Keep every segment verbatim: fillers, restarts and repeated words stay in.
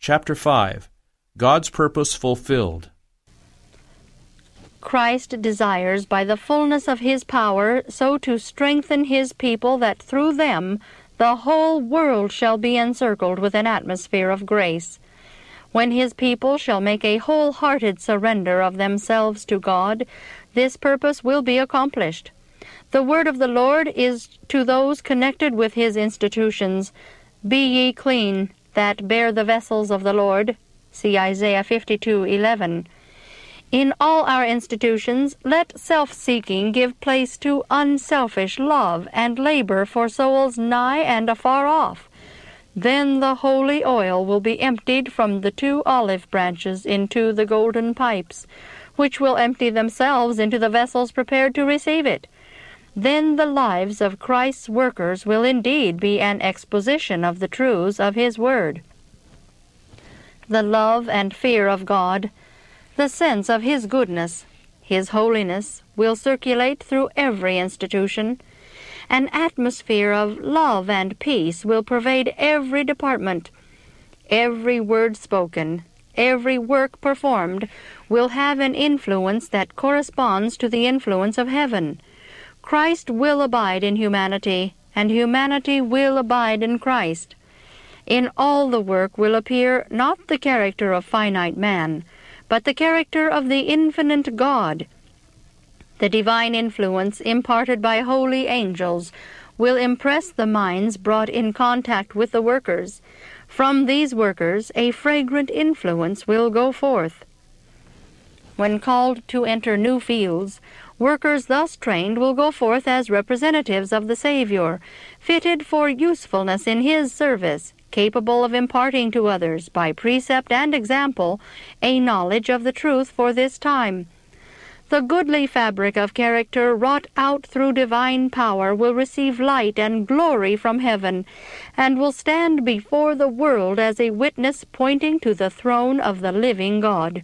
Chapter five. God's Purpose Fulfilled. Christ desires by the fullness of his power so to strengthen his people that through them the whole world shall be encircled with an atmosphere of grace. When his people shall make a wholehearted surrender of themselves to God, this purpose will be accomplished. The word of the Lord is to those connected with his institutions, "Be ye clean, that bear the vessels of the Lord." See Isaiah fifty-two eleven. In all our institutions, let self-seeking give place to unselfish love and labor for souls nigh and afar off. Then the holy oil will be emptied from the two olive branches into the golden pipes, which will empty themselves into the vessels prepared to receive it. Then the lives of Christ's workers will indeed be an exposition of the truths of his word. The love and fear of God, the sense of his goodness, his holiness, will circulate through every institution. An atmosphere of love and peace will pervade every department. Every word spoken, every work performed, will have an influence that corresponds to the influence of heaven. Christ will abide in humanity, and humanity will abide in Christ. In all the work will appear not the character of finite man, but the character of the infinite God. The divine influence imparted by holy angels will impress the minds brought in contact with the workers. From these workers a fragrant influence will go forth. When called to enter new fields, workers thus trained will go forth as representatives of the Savior, fitted for usefulness in his service, capable of imparting to others, by precept and example, a knowledge of the truth for this time. The goodly fabric of character wrought out through divine power will receive light and glory from heaven, and will stand before the world as a witness pointing to the throne of the living God.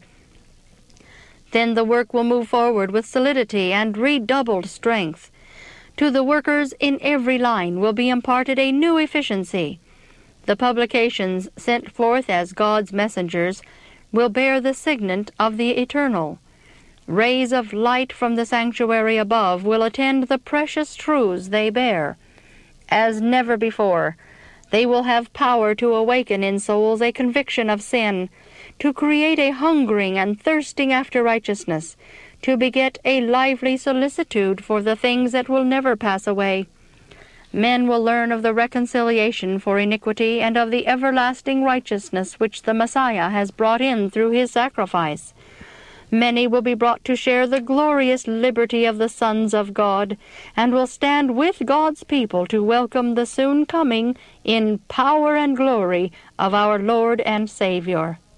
Then the work will move forward with solidity and redoubled strength. To the workers in every line will be imparted a new efficiency. The publications sent forth as God's messengers will bear the signet of the eternal. Rays of light from the sanctuary above will attend the precious truths they bear. As never before, they will have power to awaken in souls a conviction of sin, to create a hungering and thirsting after righteousness, to beget a lively solicitude for the things that will never pass away. Men will learn of the reconciliation for iniquity and of the everlasting righteousness which the Messiah has brought in through his sacrifice. Many will be brought to share the glorious liberty of the sons of God, and will stand with God's people to welcome the soon coming in power and glory of our Lord and Savior.